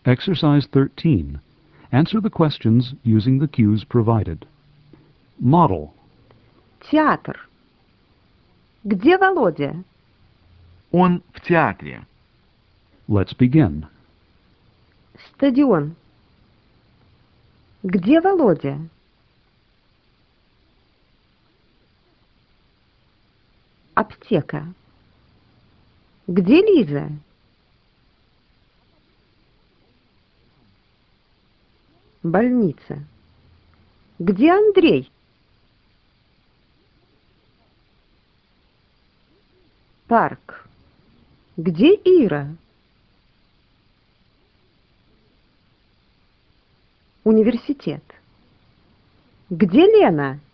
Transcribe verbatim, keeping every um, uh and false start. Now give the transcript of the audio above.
Exercise thirteen. Answer the questions using the cues provided. Model. Театр. Где Володя? Он в театре. Let's begin. Стадион. Где Володя? Аптека. Где Лиза? Больница. Где Андрей? Парк. Где Ира? Университет. Где Лена?